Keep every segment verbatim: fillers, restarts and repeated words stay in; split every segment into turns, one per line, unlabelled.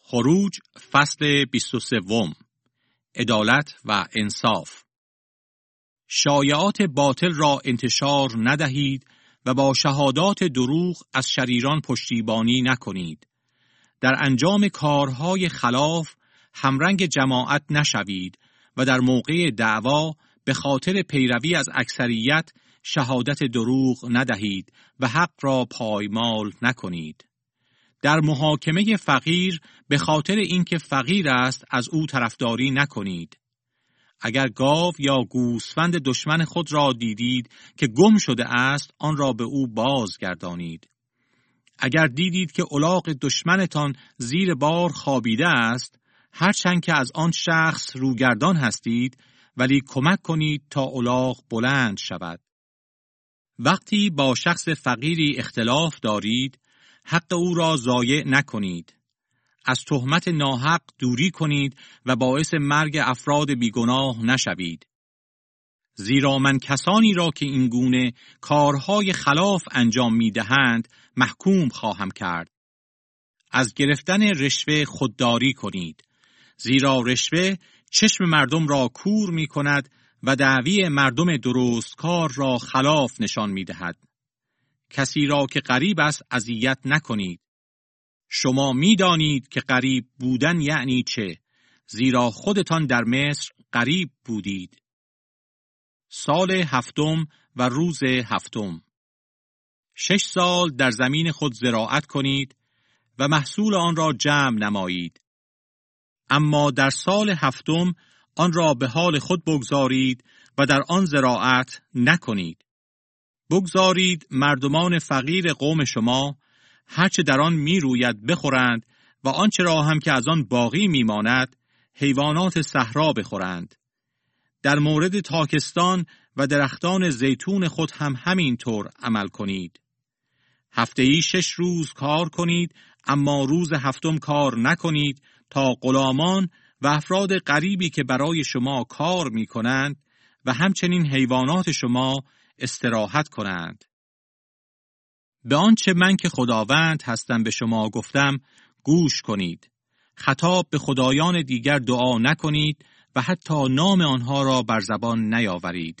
خروج فصل بیست و سه. عدالت و انصاف. شایعات باطل را انتشار ندهید و با شهادات دروغ از شریران پشتیبانی نکنید. در انجام کارهای خلاف همرنگ جماعت نشوید و در موقع دعوا به خاطر پیروی از اکثریت شهادت دروغ ندهید و حق را پایمال نکنید. در محاکمه فقیر به خاطر اینکه فقیر است از او طرفداری نکنید. اگر گاو یا گوسفند دشمن خود را دیدید که گم شده است، آن را به او بازگردانید. اگر دیدید که الاغ دشمنتان زیر بار خوابیده است، هرچند که از آن شخص روگردان هستید، ولی کمک کنید تا الاغ بلند شود. وقتی با شخص فقیری اختلاف دارید، حق او را ضایع نکنید. از تهمت ناحق دوری کنید و باعث مرگ افراد بیگناه نشوید. زیرا من کسانی را که این گونه کارهای خلاف انجام می دهند محکوم خواهم کرد. از گرفتن رشوه خودداری کنید. زیرا رشوه چشم مردم را کور می کند و دعوی مردم درستکار را خلاف نشان می دهد. کسی را که غریب است اذیت نکنید. شما می دانید که غریب بودن یعنی چه، زیرا خودتان در مصر غریب بودید. سال هفتم و روز هفتم. شش سال در زمین خود زراعت کنید و محصول آن را جمع نمایید. اما در سال هفتم آن را به حال خود بگذارید و در آن زراعت نکنید. بگذارید مردمان فقیر قوم شما هرچه در آن می روید بخورند و آنچه را هم که از آن باقی می ماند حیوانات صحرا بخورند. در مورد تاکستان و درختان زیتون خود هم همین طور عمل کنید. هفته‌ای شش روز کار کنید، اما روز هفتم کار نکنید تا غلامان و افراد غریبی که برای شما کار می کنند و همچنین حیوانات شما استراحت کنند. به آنچه من که خداوند هستم به شما گفتم گوش کنید. خطاب به خدایان دیگر دعا نکنید و حتی نام آنها را بر زبان نیاورید.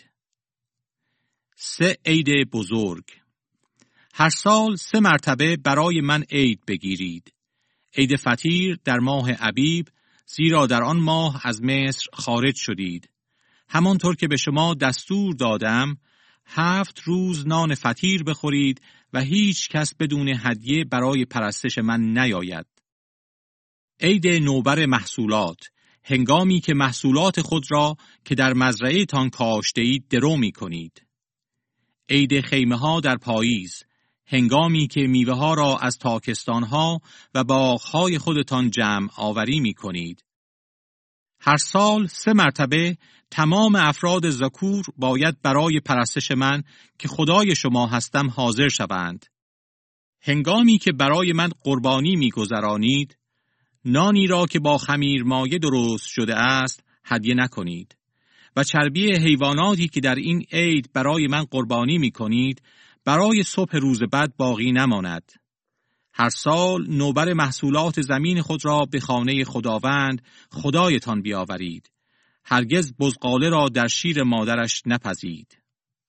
سه عید بزرگ. هر سال سه مرتبه برای من عید بگیرید. عید فطیر در ماه ابیب، زیرا در آن ماه از مصر خارج شدید. همانطور که به شما دستور دادم، هفت روز نان فطیر بخورید و هیچ کس بدون هدیه برای پرستش من نیاید. عید نوبر محصولات، هنگامی که محصولات خود را که در مزرعه تان کاشته اید درو می کنید. عید خیمه ها در پاییز، هنگامی که میوه ها را از تاکستان ها و باغ های خودتان جمع آوری می کنید. هر سال سه مرتبه تمام افراد ذکور باید برای پرستش من که خدای شما هستم حاضر شوند. هنگامی که برای من قربانی می‌گذرانید، نانی را که با خمیر مایه درست شده است هدیه نکنید و چربی حیواناتی که در این عید برای من قربانی می‌کنید برای صبح روز بعد باقی نماند. هر سال نوبر محصولات زمین خود را به خانه خداوند خدایتان بیاورید. هرگز بزغاله را در شیر مادرش نپزید.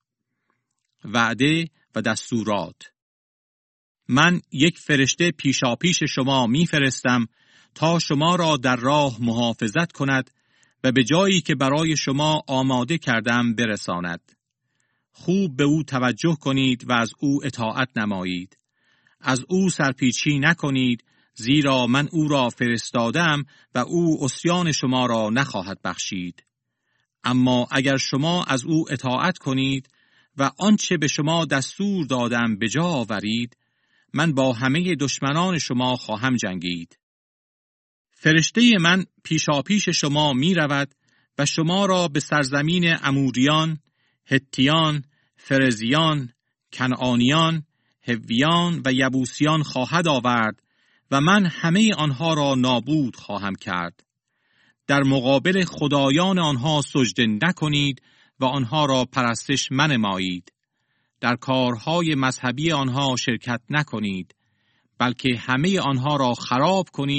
وعده و دستورات. من یک فرشته پیشاپیش شما میفرستم تا شما را در راه محافظت کند و به جایی که برای شما آماده کردم برساند. خوب به او توجه کنید و از او اطاعت نمایید. از او سرپیچی نکنید، زیرا من او را فرستادم و او عصیان شما را نخواهد بخشید. اما اگر شما از او اطاعت کنید و آنچه به شما دستور دادم به جا آورید، من با همه دشمنان شما خواهم جنگید. فرشته من پیشاپیش شما می رود و شما را به سرزمین اموریان، هتیان، فرزیان، کنعانیان، هویان و یبوسیان خواهد آورد و من همه آنها را نابود خواهم کرد. در مقابل خدایان آنها سجده نکنید و آنها را پرستش منمایید. در کارهای مذهبی آنها شرکت نکنید، بلکه همه آنها را خراب کنید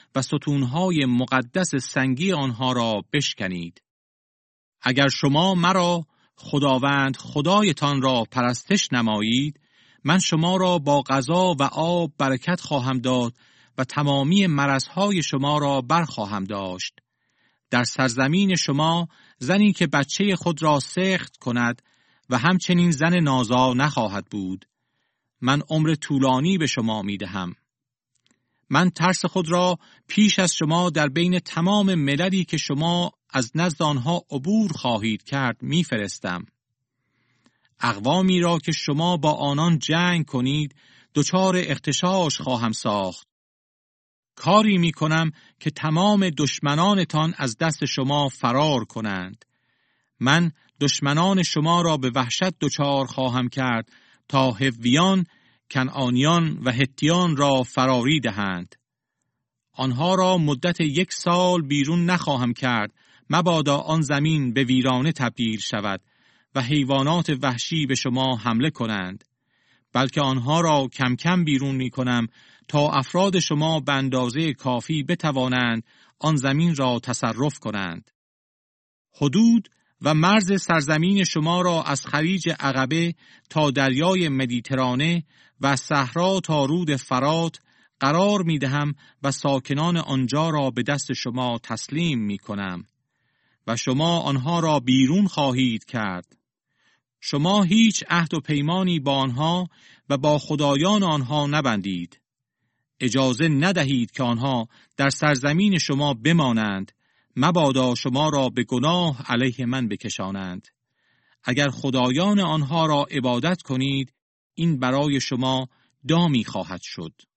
و ستونهای مقدس سنگی آنها را بشکنید. اگر شما مرا خداوند خدایتان را پرستش نمایید، من شما را با غذا و آب برکت خواهم داد و تمامی مرضهای شما را برخواهم داشت. در سرزمین شما زنی که بچه خود را سخت کند و همچنین زن نازا نخواهد بود. من عمر طولانی به شما می دهم. من ترس خود را پیش از شما در بین تمام مللی که شما از نزد آنها عبور خواهید کرد می فرستم. اقوامی را که شما با آنان جنگ کنید دچار اغتشاش خواهم ساخت. کاری می کنم که تمام دشمنانتان از دست شما فرار کنند. من دشمنان شما را به وحشت دچار خواهم کرد تا حویان، کنعانیان و هتیان را فراری دهند. آنها را مدت یک سال بیرون نخواهم کرد مبادا آن زمین به ویرانه تبدیل شود و حیوانات وحشی به شما حمله کنند، بلکه آنها را کم کم بیرون می کنم تا افراد شما به اندازه کافی بتوانند آن زمین را تصرف کنند. حدود و مرز سرزمین شما را از خلیج عقبه تا دریای مدیترانه و صحرا تا رود فرات قرار می دهم و ساکنان آنجا را به دست شما تسلیم می کنم و شما آنها را بیرون خواهید کرد. شما هیچ عهد و پیمانی با آنها و با خدایان آنها نبندید. اجازه ندهید که آنها در سرزمین شما بمانند، مبادا شما را به گناه علیه من بکشانند. اگر خدایان آنها را عبادت کنید، این برای شما دامی خواهد شد.